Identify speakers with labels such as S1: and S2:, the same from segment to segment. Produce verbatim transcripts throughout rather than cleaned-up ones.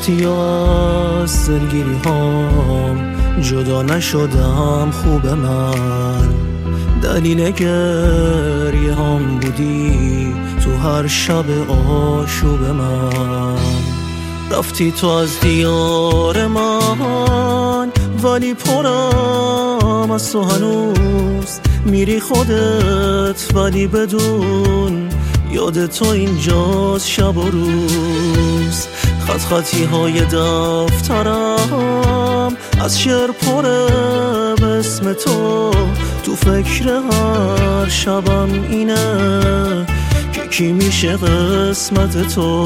S1: رفتی از دلگیری هام، جدا نشدم خوب من، دلیل گریه هم بودی تو هر شب آشوب من. رفتی تو از دیار من ولی پرم از تو هنوز، میری خودت ولی بدون یاد تو اینجاست شب و روز. خط خطی های دفترم از شعر پره به اسم تو، تو فکر هر شبم اینه که کی میشه قسمت تو.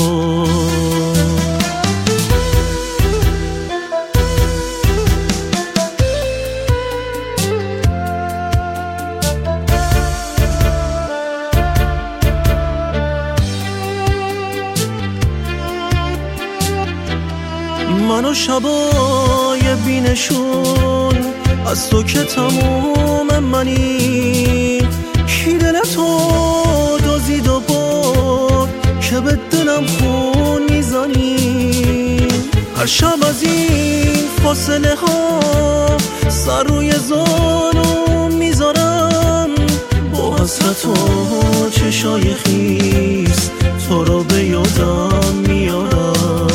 S1: من و شبای بینشون از تو که تموم منی، کی دل تو دزدید و برد که به دلم خون میزنی. هر شب از این فاصله ها سر روی زانو میذارم، با حسرت و چشای خیس تو رو به یادم میارم.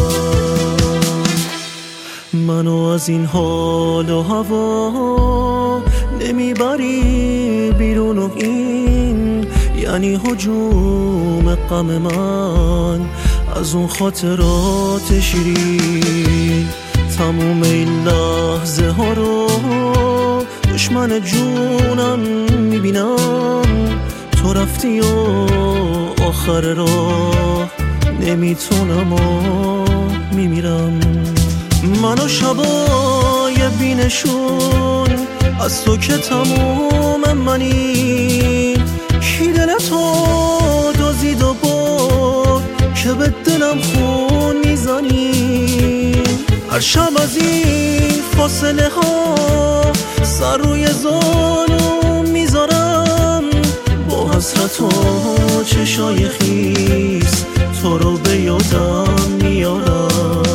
S1: منو از این حال و هوا نمیبری بیرون و این یعنی هجوم غم من از اون خاطرات شیرین. تموم این لحظه ها رو دشمن جونم میبینم، تو رفتی و آخر راه نمیتونم و میمیرم. من و شبای بینشون از تو که تموم منی، کی دل تو دزدید و برد که به دلم خون میزنی. هر شب از این فاصله ها سر روی زانو میذارم، با حسرت و چشای خیس تو رو به یادم میارم.